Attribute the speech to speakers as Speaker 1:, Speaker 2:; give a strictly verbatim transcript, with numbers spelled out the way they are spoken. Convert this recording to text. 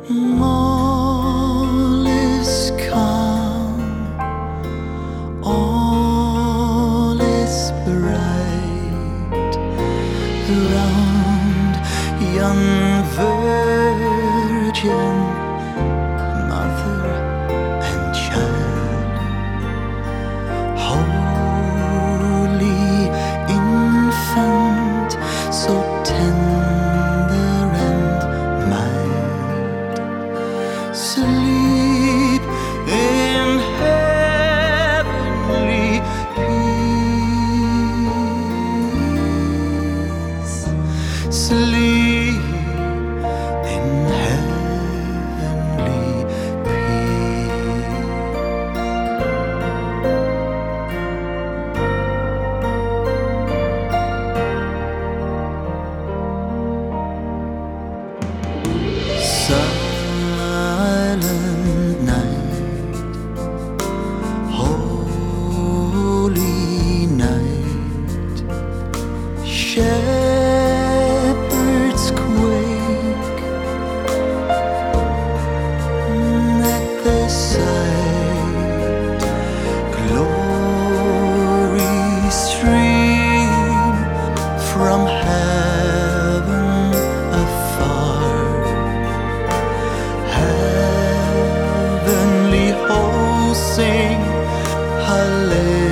Speaker 1: All is calm, all is bright around young virgin, mother and child. Holy infant, so tender and mild, sleep in heavenly peace. Sleep in heavenly peace. Silent night, holy night, shepherds quake at the sight, glory stream from heaven afar. Heavenly hosts sing hallelujah.